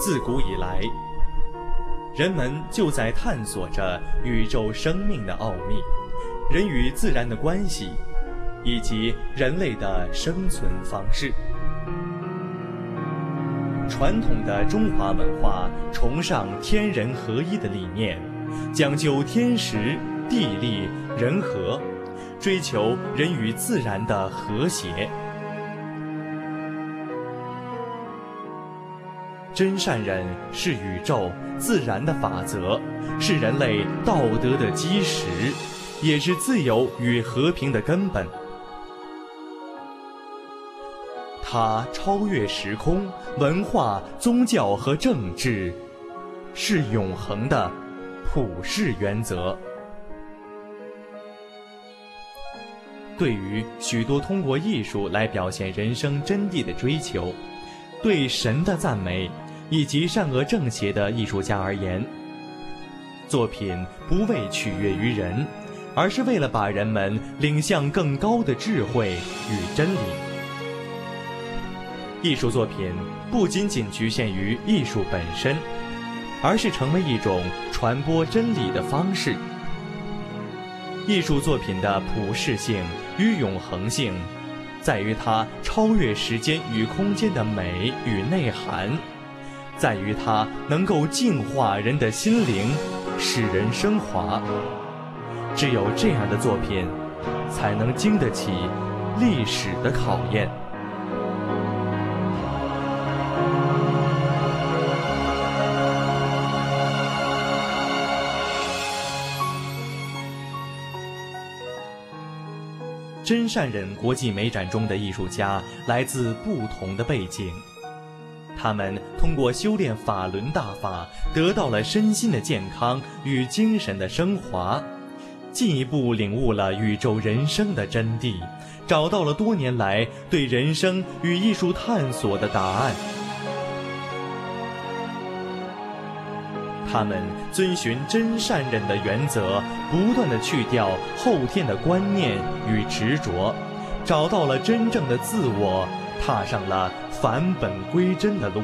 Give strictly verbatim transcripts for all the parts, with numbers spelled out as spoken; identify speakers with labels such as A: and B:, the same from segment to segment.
A: 自古以来，人们就在探索着宇宙生命的奥秘，人与自然的关系，以及人类的生存方式。传统的中华文化崇尚天人合一的理念，讲究天时、地利、人和，追求人与自然的和谐。真善忍是宇宙自然的法则，是人类道德的基石，也是自由与和平的根本。它超越时空、文化、宗教和政治，是永恒的普世原则。对于许多通过艺术来表现人生真谛的追求，对神的赞美，以及善恶正邪的艺术家而言，作品不为取悦于人，而是为了把人们领向更高的智慧与真理。艺术作品不仅仅局限于艺术本身，而是成为一种传播真理的方式。艺术作品的普世性与永恒性，在于它超越时间与空间的美与内涵，在于它能够净化人的心灵，使人升华。只有这样的作品，才能经得起历史的考验。真善忍国际美展中的艺术家来自不同的背景，他们通过修炼法轮大法，得到了身心的健康与精神的升华，进一步领悟了宇宙人生的真谛，找到了多年来对人生与艺术探索的答案。他们遵循真善忍的原则，不断地去掉后天的观念与执着，找到了真正的自我，踏上了返本归真的路。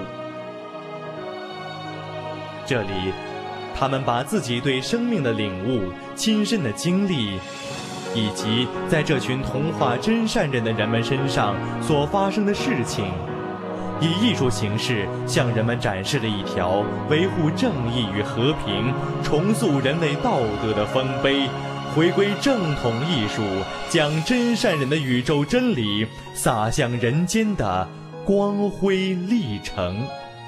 A: 这里，他们把自己对生命的领悟、亲身的经历，以及在这群同化真善忍的人们身上所发生的事情，以艺术形式向人们展示了一条维护正义与和平、重塑人类道德的丰碑，回归正统艺术，将真善忍的宇宙真理洒向人间的光辉历程。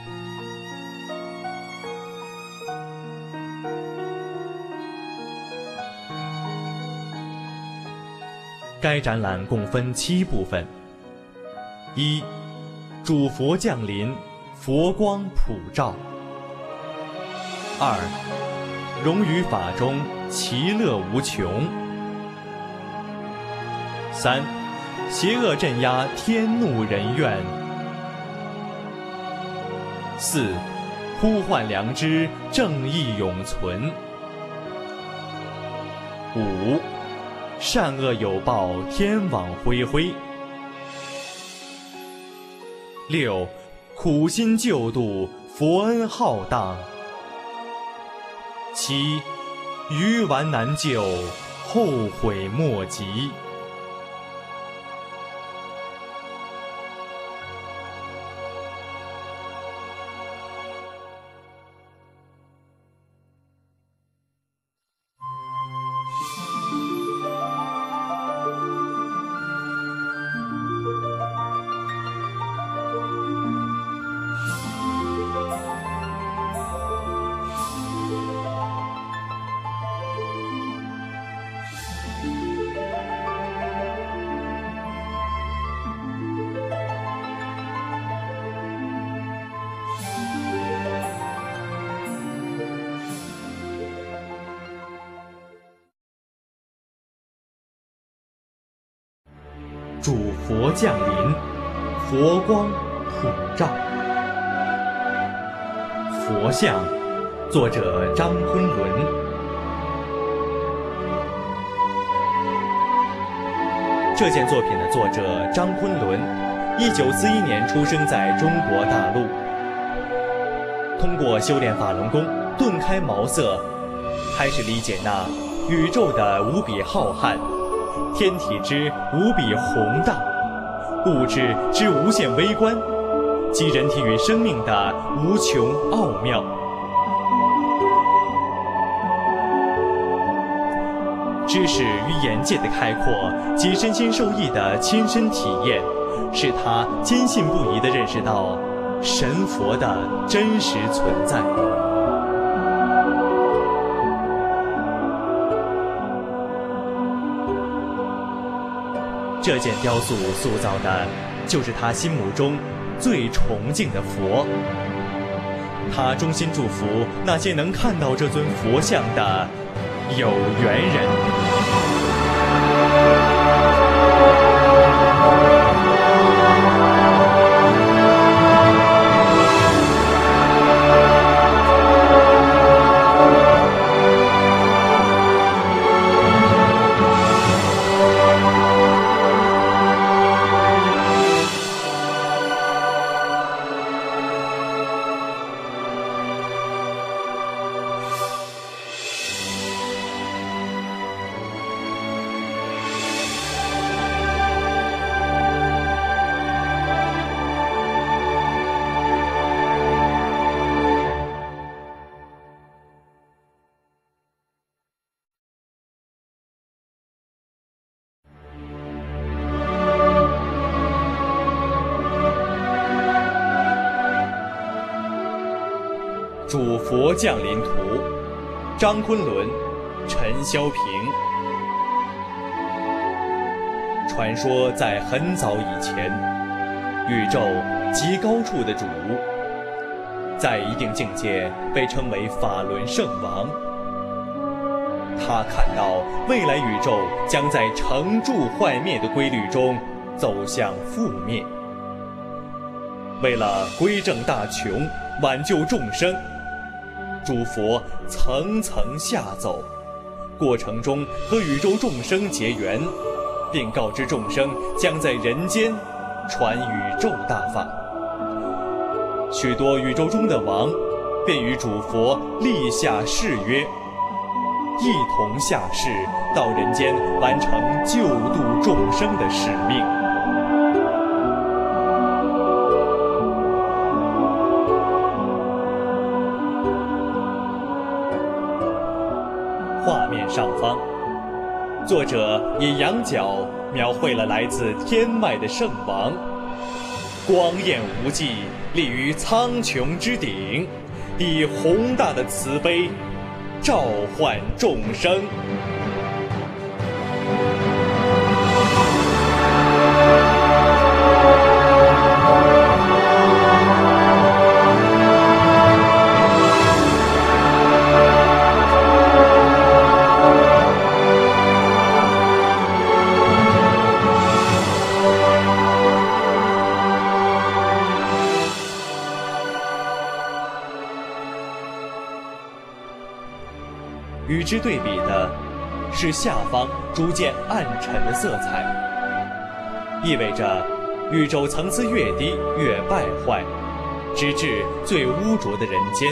A: 该展览共分七部分：一、主佛降临，佛光普照；二、融于法中，其乐无穷；三、邪恶镇压，天怒人怨；四、呼唤良知，正义永存；五、善恶有报，天网恢恢；六、苦心救度，佛恩浩荡；七、愚顽难救，后悔莫及。主佛降临，佛光普照。佛像，作者张昆仑。这件作品的作者张昆仑，一九四一年出生在中国大陆。 通过修炼法轮功，顿开茅塞，开始理解那宇宙的无比浩瀚，天体之无比宏大，物质之无限微观，及人体与生命的无穷奥妙。知识与眼界的开阔及身心受益的亲身体验，使他坚信不疑地认识到神佛的真实存在。这件雕塑塑造的就是他心目中最崇敬的佛。他衷心祝福那些能看到这尊佛像的有缘人。主佛降临图，张昆仑、陈霄平。传说在很早以前，宇宙极高处的主，在一定境界被称为法轮圣王。他看到未来宇宙将在成住坏灭的规律中走向覆灭，为了归正大穷，挽救众生，诸佛层层下走，过程中和宇宙众生结缘，并告知众生将在人间传宇宙大法。许多宇宙中的王便与主佛立下誓约，一同下世到人间完成救度众生的使命。画面上方，作者以羊角描绘了来自天外的圣王，光焰无际，立于苍穹之顶，以宏大的慈悲召唤众生。与之对比的是下方逐渐暗沉的色彩，意味着宇宙层次越低越败坏，直至最污浊的人间。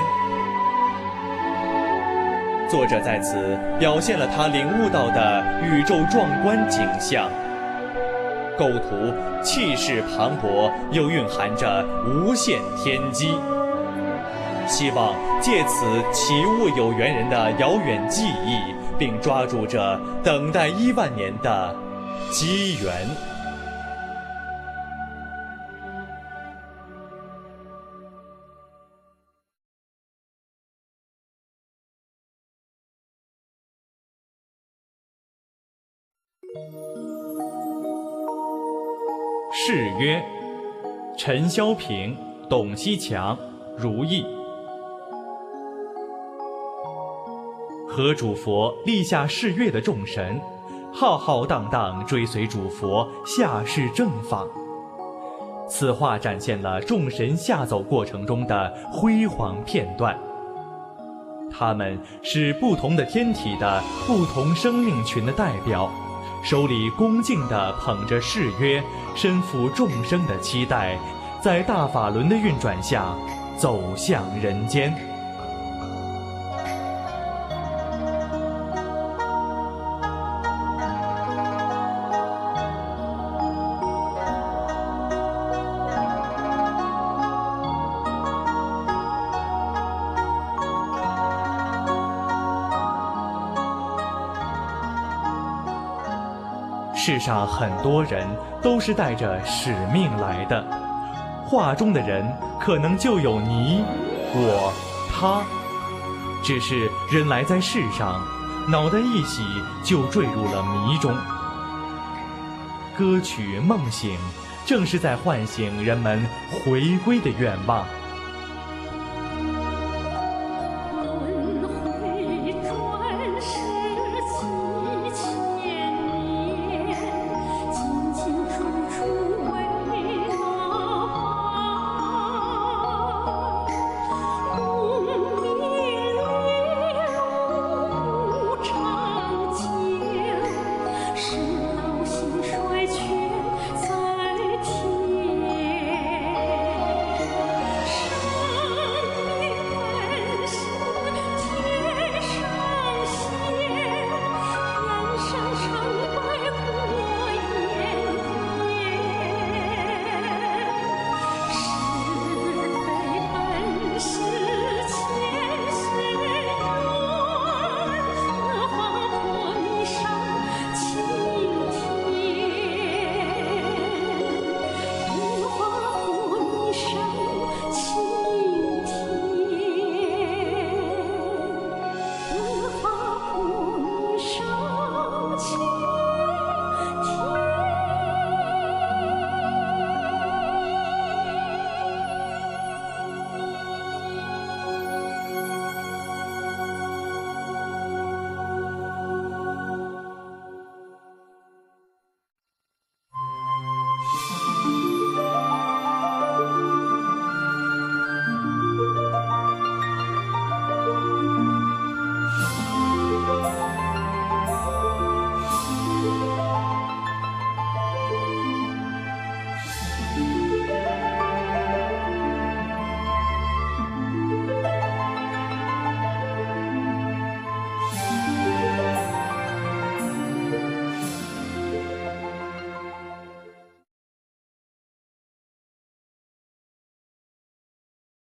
A: 作者在此表现了他领悟到的宇宙壮观景象，构图气势磅礴，又蕴含着无限天机。希望借此启悟有缘人的遥远记忆，并抓住这等待一万年的机缘。誓约，陈霄平、董希强、如意。和主佛立下誓约的众神，浩浩荡荡追随主佛下世正法。此画展现了众神下走过程中的辉煌片段。他们是不同的天体的不同生命群的代表，手里恭敬地捧着誓约，身负众生的期待，在大法轮的运转下， 走向人间。世上很多人都是带着使命来的，画中的人可能就有你、我、他，只是人来在世上，脑袋一洗就坠入了迷中。歌曲《梦醒》正是在唤醒人们回归的愿望。